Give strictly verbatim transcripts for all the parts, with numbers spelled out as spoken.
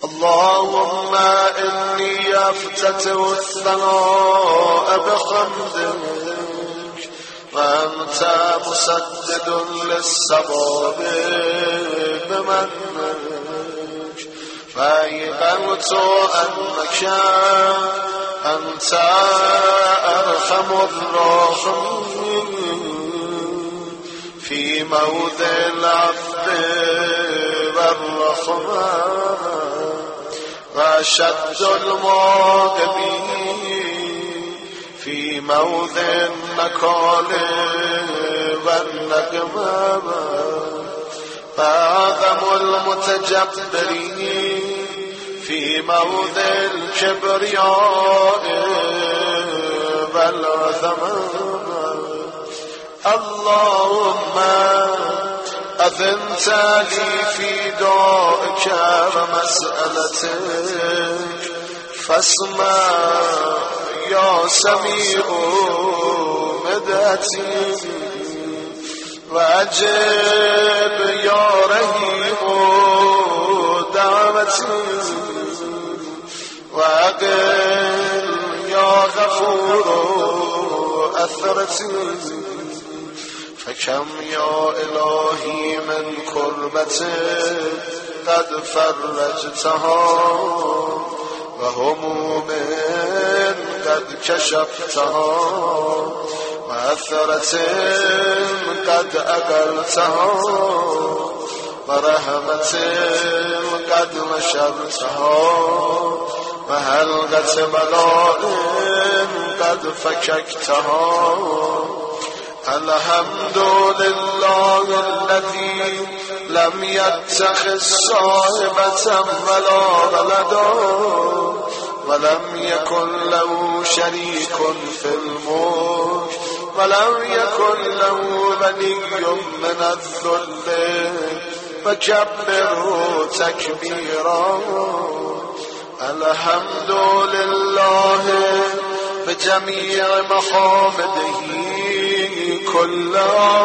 اللهم إني أفتتح الثناء بحمدك وأنت مسدد للصواب بمنك فأيقنت أنك أنت أرحم الراحمين في موضع العفو والرحمة وأشد المعاقبين في موضع النكال والنقمة وأعظم المتجبرين في موضع الكبرياء والعظمة. اللهم أذنت لي في دعائك ومسألتك فاسمع يا سميع مدتي وأجب يا رحيم دعوتي وأقل يا غفور أثرتي. فكم يا إلهي من كربة قد فرجتها وهموم قد كشفتها وأثرة قد أقلتها ورحمة قد نشرتها وهلغة بلاء قد فككتها. الحمد لله الذي لم يتخذ صاحبة ولا ولدا ولم يكن له شريك في الملك ولم يكن له ولي من الذل فكبره تكبيرا. الحمد لله بجميع محامده كلها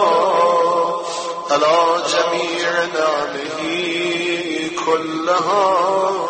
على جميع نعمه كلها.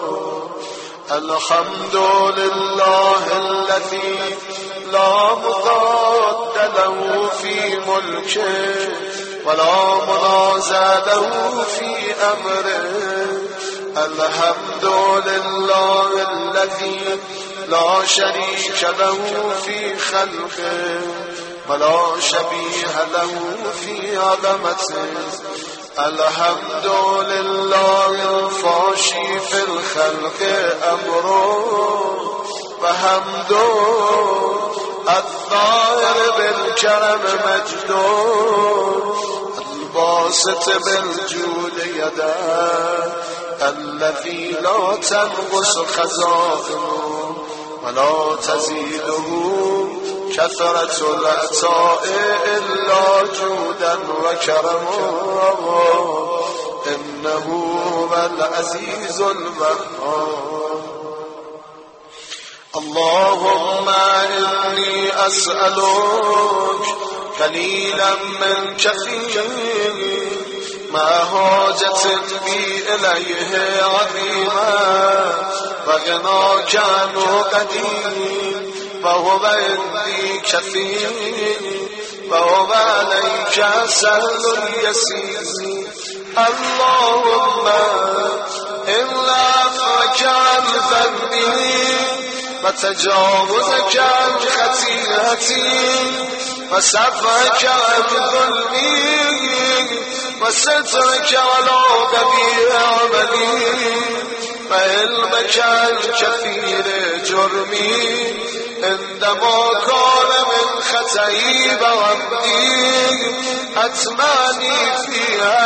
الحمد لله الذي لا مضاد له في ملكه ولا منازع له في أمره. الحمد لله الذي لا شريك له في خلقه ولا شبيه له في عظمته. الحمد لله الفاشي في الخلق أمره وحمده الظاهر بالكرم مجده الباسط بالجود يده الذي لا تنقص خزائنه ولا تزيده كثرة العطاء إلا جودا وكرما. إنه هو العزيز الوهاب. اللهم إني أسألك قليلا من كثير ما حاجة بي إليه عظيما وغناك عنه قدير وهو عندي كثير وهو عليك سهل يسير. اللهم إن عفوك عن ذنبي وتجاوزك عن خطيئتي وصفحك عن ظلمي وسترك على قبيح عملي وعلمك عن كثير جرمي عندما كان من خطئي وعمدي أتماني فيها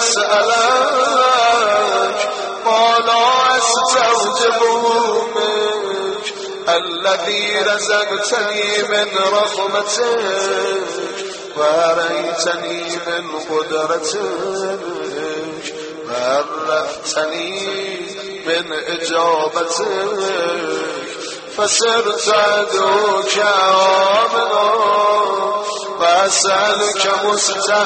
مسألك ما لا أستوجبه منك الذي رزقتني من رحمتك وأريتني من قدرتك وعرفتني من إجابتك فصرت أدعوك آمنا وأسألك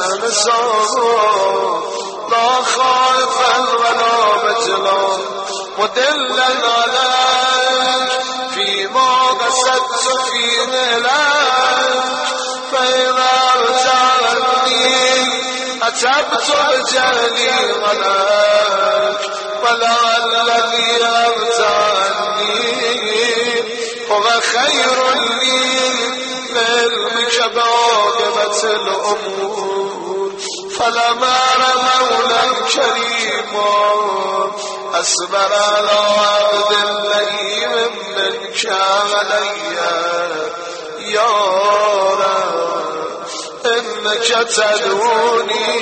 مستأنسا لا خائفا ولا وجلا مدلا عليك فيما قصدت فيه لك فإن ارجعني أتبت بجهلي عليك ولعل الذي ارجعني هو خير لي بعلمك بعاقبة الأمور فلما مولا كريما أصبر على عبد اللئيم منك علي يا رب إنك تدعوني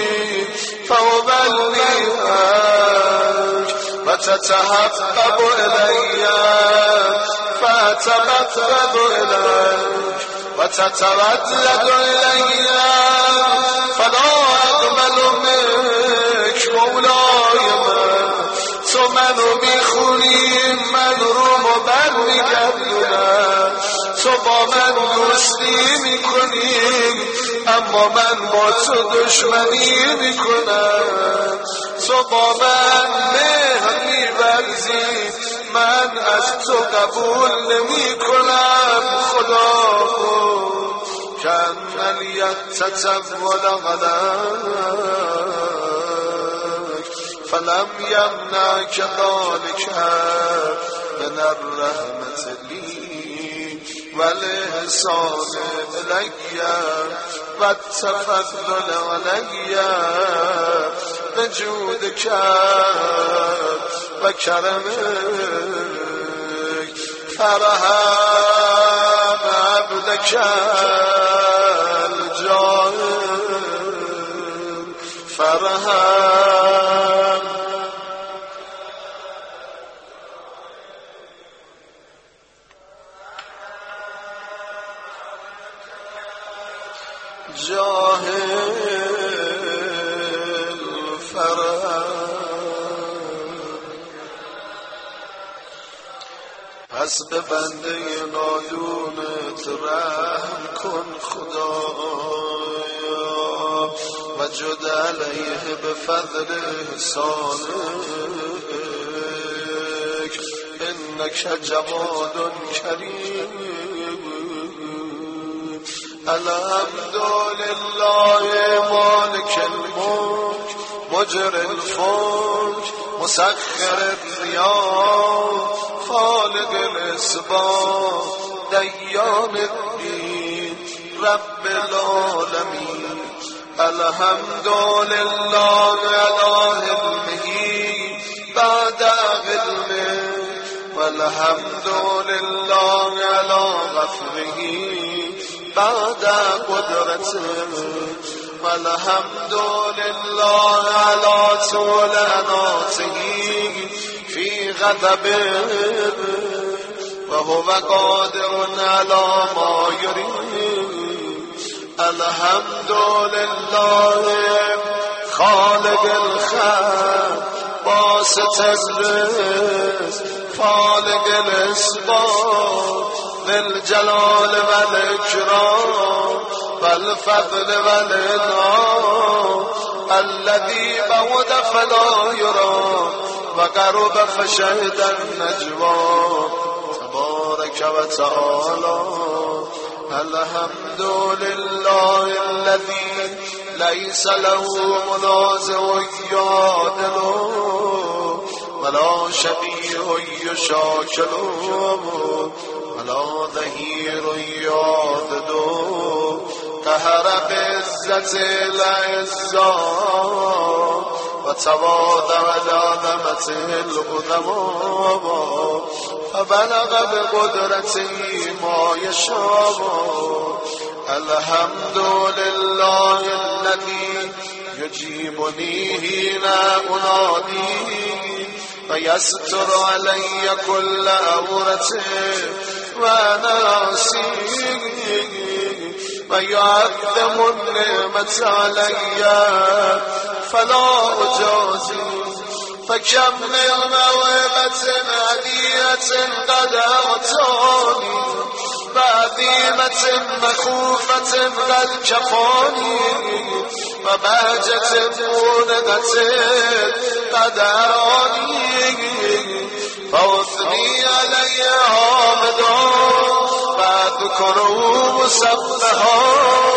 فأبلغك وتتحبب إلي فأتبتب إليك وتتردد إلي فلا أقبل منك مولاي تو منو میخونی من رو مبرگردونم تو با من دوستی میکنی اما من با تو دشمنی میکنم تو با من مهر می‌ورزی من از تو قبول نمیکنم خدا کن لیتتول غلک فلم یمنعک ذلک من الرحمة لی والإحسان إلی والتفضل علی بجودک وكرمك فرحم عبدك الجاهل فرحم جاهل فرحم پس به بنده نادونت رحم کن خدایا و جد علیه به فضل احسانک انک جواد کریم الحمدلله مالک الملک مجری الفلک مسخر الرياح خالق الاسباح دیان الدین رب العالمین الحمدلله علی علمه بعد علمه والحمدلله علی غفره بعد قدرته والحمدلله علی طول اناته فی غضبه وهو قادر على ما يريد الحمدلله خالق الخلق باسط الرزق فالق الاسباب للجلال والإكرام والفضل والإنعام الذي بعد فلا يرى وقرب فشهد النجوى تبارك وتعالى الحمد لله الذي ليس له منازع يعادله ولا شبيه يشاكله ولا ظهير يعضده قهر بعزة العزة وتواضع لعظمته العظماء فبلغ بقدرته ما يشاء الحمد لله الذي يجيبني حين أنادي ويستر علي كل عورة وأنا عصيه ويعظم النعمة علي فلا أجازي فكم من موهبة هدية قد أعطاني بعظيمة مخوفة قد كفاني وبهجة مولدة قد أراني سجده آمدان بعد بکنه او مسبه ها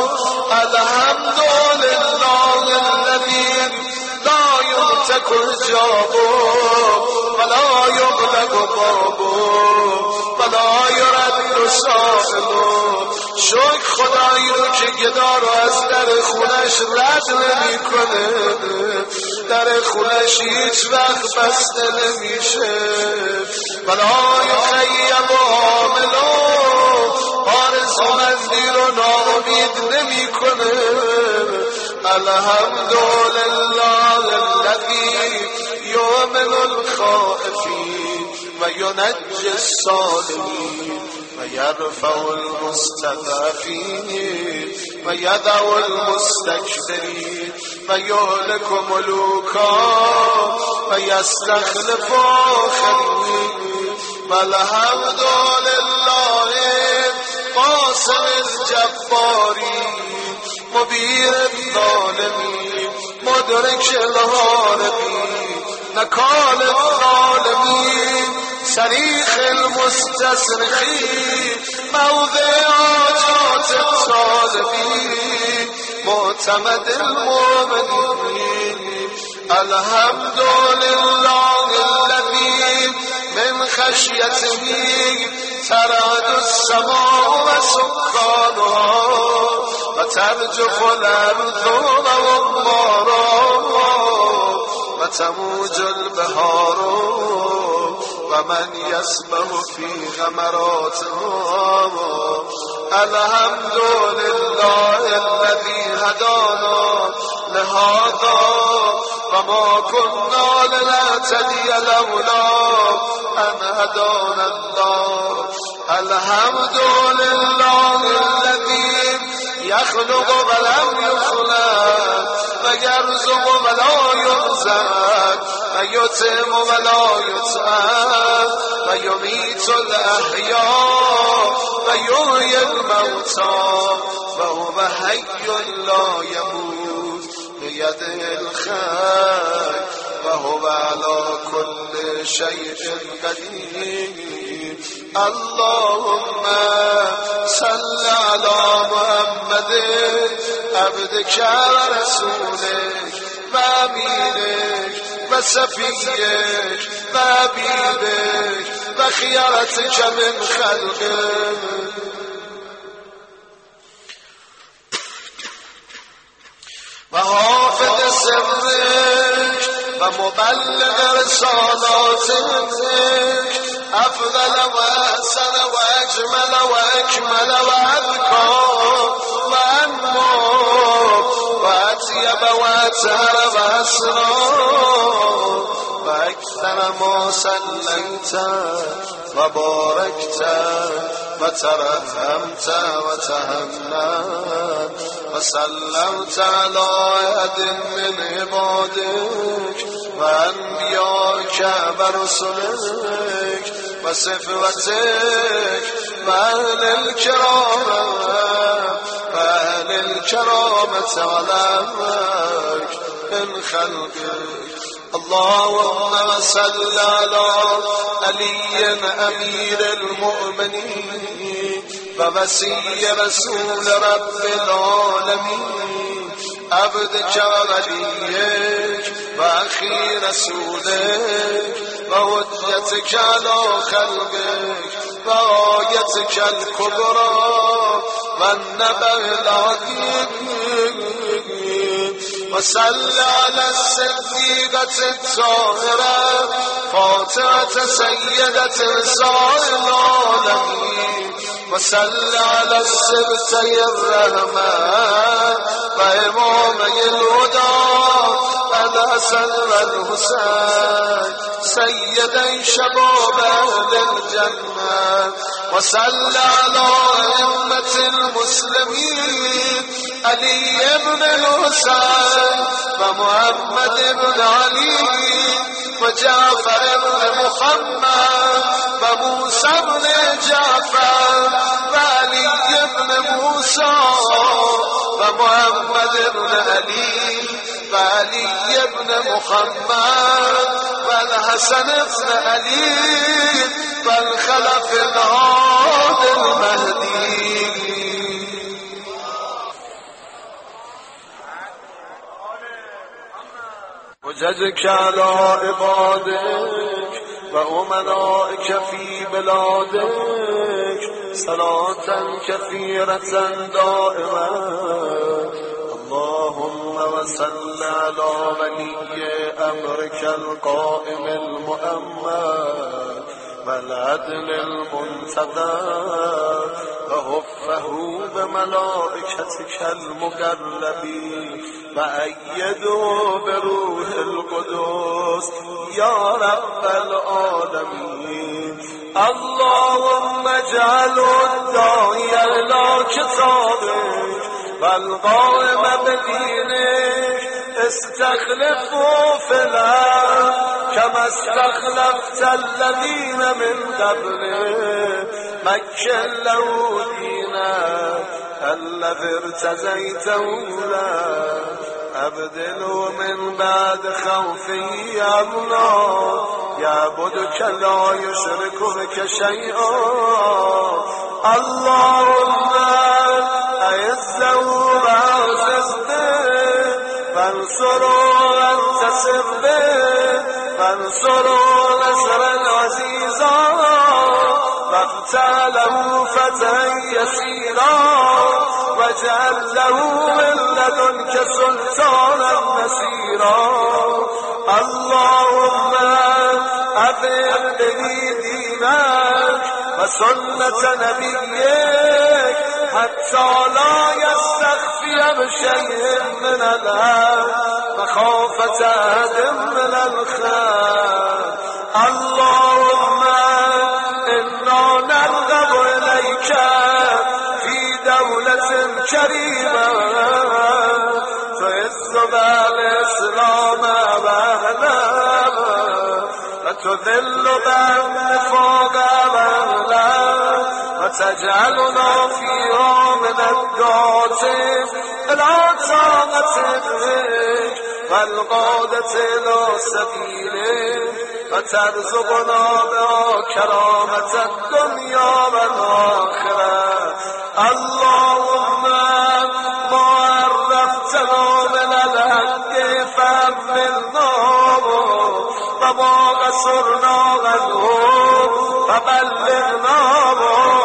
الحمدلله الذی لا یمتک الجابو ولا یغلق بابو ولا یرد سائلو. شکر خدایی رو که گدا رو از در خونش رد نمی کنه، در خونش هیچ وقت بسته نمیشه. ولا یخیب عاملو آرزومندی رو ناامید نمی کنه. الحمدلله الذی یؤمن الخائفین و ینجی الصالحین و یرفع المستضعفین و یدع المستکبرین و یهلک ملوکا و یستخلف آخرین. والحمدلله قاسم الجبارین مبیر الظالمین مدرک الهاربین نکال الظالمین صریخ المستصرخین موضع حاجات الطالبین معتمد المؤمنین. الحمدلله الذی من خشیته ترعد السماء و سکانها و ترجف الارض و امارها و تموج البحار و من یسبح فی غمراتها. الحمدلله الذی هدانا لهذا و ما كنا لنهتدی لولا ان هدانا الله. الحمدلله الذی یخلق ولم یخلق و یرزق ولا یرزق و یطعم ولا یطعم و یمیت الاحیاء و یحیی الموتی و هو حی لا یموت بیده الخیر و هو علی کل شیء قدیر. اللهم صل علی محمد عبدک و رسولک و امیرک و صفیک و حبیبک و خیرتک من خلقک و حافظ سرک و مبلغ رسالاتک افضل و احسن و اجمل و اکمل و اذکا و انما و اطیب و اطهر و اسرا و اکثر ما صلیت و بارکت و ترحمت و تهنت و سلمت علی احد من عبادک و انبیاک و رسلک و صفوتک و اهل الکرام و اهل الکرامت علمک من خلقک. اللهم صل على علی امیر المؤمنین و وصی رسول رب العالمین عبدک و ولیک و اخی رسولک و حجتک علی خلقک و آیتک الکبری و النبأ العظیم. و صل علی الصدیقة الطاهرة فاطمة سیدة نساء العالمین و صل علی السبطی الرحمة و امامي الهدى الحسن و الحسین سیدی شباب اهل الجنة و صل علی ائمة المسلمین علی ابن الحسین و محمد ابن علی و جعفر ابن محمد و موسی ابن جعفر و علی ابن موسی و محمد بن علي وعلي بن محمد والحسن بن علي والخلف الهادي المهدي. وجدك على عبادك وأمنائك في بلادك صلاة كثيرة دائمة. اللهم وصل على ولي أمرك القائم المؤمن والعدل المنتظر وهفه بملائكتك المقربين وأيده بروح القدس يا رب العالمين. اللهم اجعل الداعي إلى كتابك والقائم بدينك استخلفه في الأرض كما استخلفت الذين من قبله. مكن له دينك الذي ارتزيته له أبدله من بعد خوفي الله يعبدك لا يشرك بك شيئا. اللهم أعزه وأعزز به وانصره وانتصر به وانصره نصرا عزيزا وافتح له فتحا يسيرا واجعل له من لدنك سلطانا نصيرا. اللهم أقم به دينك وسنة نبيك حتى لا يستخفي بشيء من الأرض مخافة أحد من الخير. اللهم إنا نرغب إليك في دولة كريمة تعز بها الإسلام وأهله وتذل بها النفاق وأهله وتجعلنا فيها من الدعاة إلى طاعتك والقادة إلى سبيلك وترزقنا بها كرامة الدنيا والآخرة. اللهم ما عرفتنا من الحق فأملناه وما قصرنا عنه فبلغناه.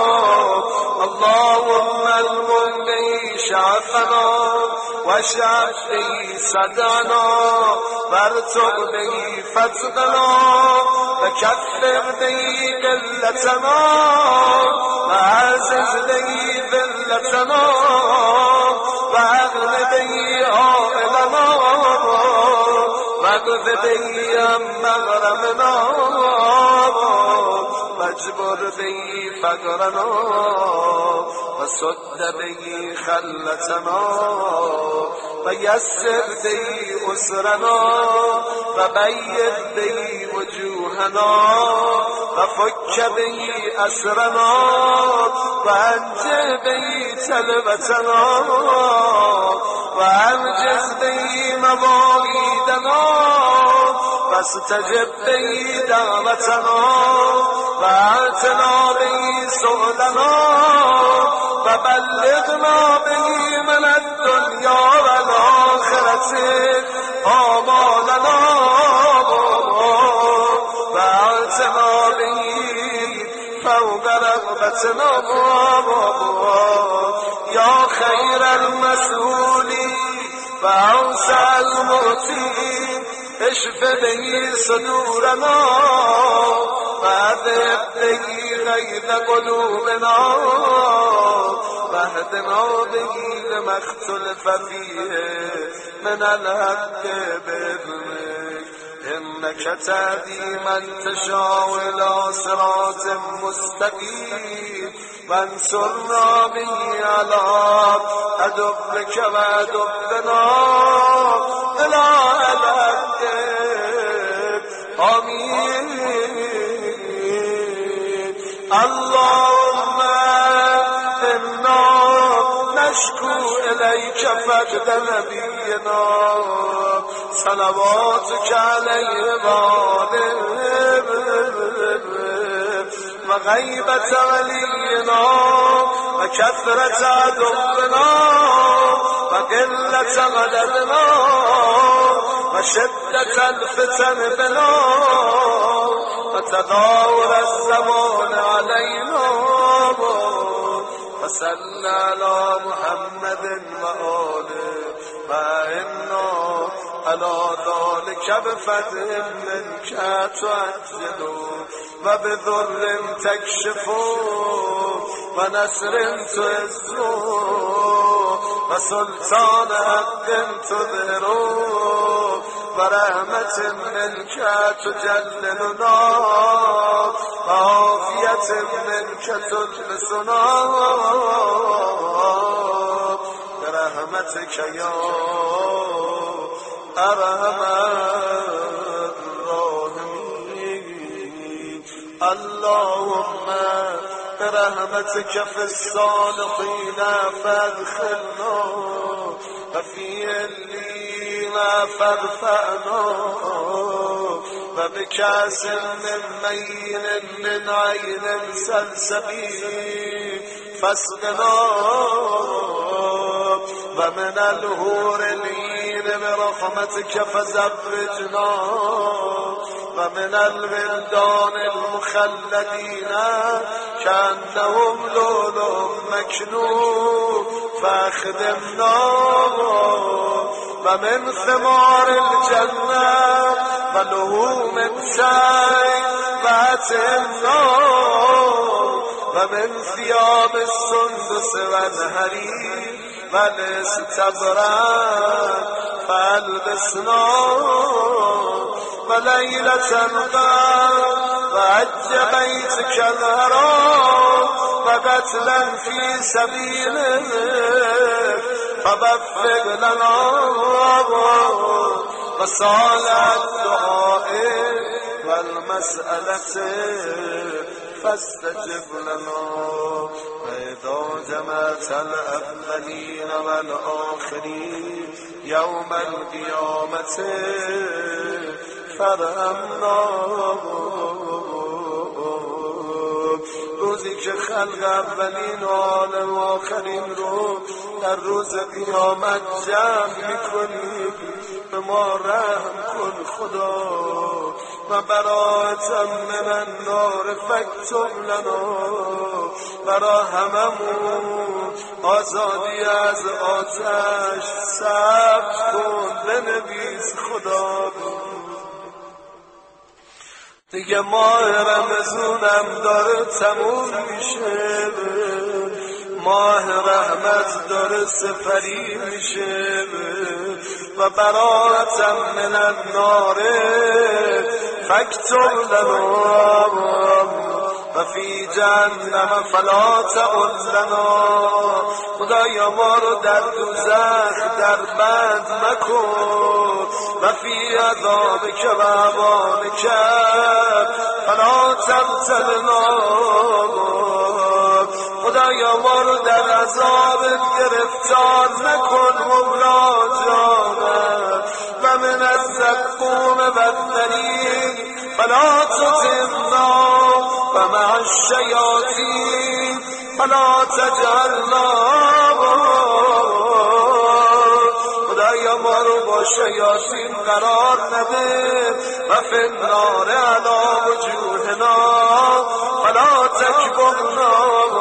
اللهم المن به شعفنا واشعف به صدعنا وارتق به فتقنا وكفر به قلتنا وعزز به ذلتنا وأغن به عائلنا واقض به عن مغرمنا واجبر به فقرنا وسد به خلتنا ويسر به أسرنا وبيض به وجوهنا وفك به أسرنا وأنجه به تلبتنا وأنجز به مواعيدنا واستجب به دعوتنا وأعتنا به سؤلنا وبلغنا به من الدنيا والآخرة آمالنا وأعتنا به فوق رغبتنا يا خير المسؤولين وأوسع المعطين اشف به صدورنا وأذهب به غيظ قلوبنا واهدنا به لما اختلف فيه من الحق بإذنك إنك تهدي من تشاء إلى صراط مستقيم وانصرنا به على عدوك وعدونا إلى الحق. آمين. اللهم إنا نشكو إليك فقد نبينا صلواتك عليه غالب وغيبة ولينا وكثرة عدونا وقلة مددنا وشدة الفتن بنا وتداول الزمان علينا وصل على محمد وآله فإنا على ذلك بفتح منك تعجل وبذر تكشف ونصر تعز وسلطان حق تظهر ورحمة منك تجللنا وعافية منك تلبسنا برحمتك يا أرحم الراحمين. اللهم برحمتك في الصالحين فادخلنا وفي اللين فادفعنا وبكاس من مين من عين سلسبيل فاسقنا ومن الهور العين برحمتك فزوجنا ومن الولدان المخلدين كأنهم لؤلؤ مكنون فاخدمنا ومن ثمار الجنة ولهوم السعي فأتمنا ومن ثياب السندس والحرير والاستبرق فألبسنا وليلة القدر وحج بيتك الحرام وقتلا في سبيلك فوفق لنا وصالح الدعاء والمسألة فاستجب لنا. وإذا جمعت الأولين والآخرين يوم القيامة فرحمنا روزی که خلق اولین و عالم آخرین رو در روز قیامت جمع میکنی به ما رحم کن خدا و برایت من النار فاکتب لنا برا هممون آزادی از آتش ثبت کن بنویس خدا. دیگه ماه رمضانم داره تموم میشه ماه رحمت داره سفری میشه و براتم من النار فاکتب لنا و فی جهنم فلا تعد لنا. خدایا ما رو در دوزخ در بند مکن و فی عذابک و عذابک فلا تبتلنا. خدایا ما رو در عذابت گرفتار نکن مولا جانم و من الزقوم والنرین فلا تطعمنا و مع الشیاطین فلا تجعلنا. خدایا ما رو با شیاطین قرار نده و فی النار علی وجوهنا فلا تکبرنا.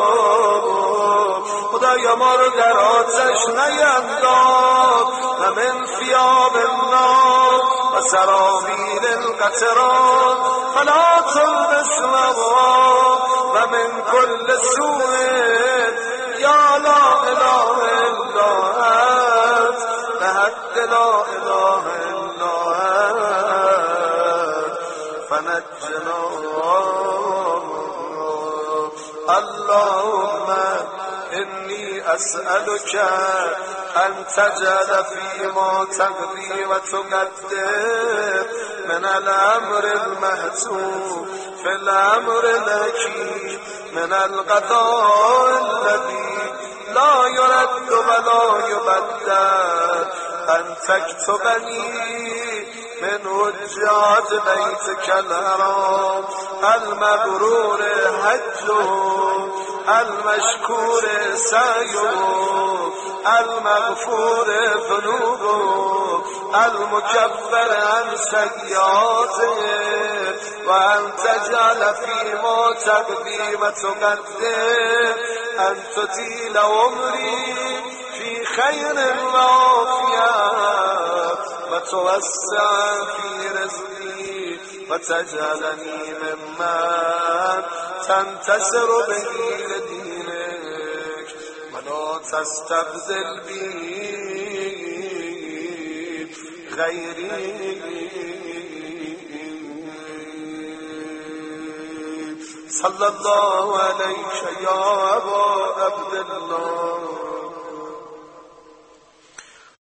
خدایا ما رو در آتش نینداز و من ثیاب النار و سرابیل القطران فلا تلبسنا و من کل سوء یا لا اله الا انت لحد لا اله الا انت فنجنا. اللهم إني أسألك أن تجعل فيما تقضي وتقدر من الأمر المحتوم في الأمر الأكيد من القضاء الذي لا يرد ولا يبدل أن تكتبني من حجاج بيتك الحرام المبرور حجه المشكور سعيه المغفور ذنوبه المكفر عن سيئاته وأن تجعل فيما تقديم تقدم أن تطيل عمري في خير وعافية وتوسع في رزقي وتجعلني ممن تنتصر به لدينك ولا تستبدل بي غيري صلى الله عليك يا أبا عبد الله.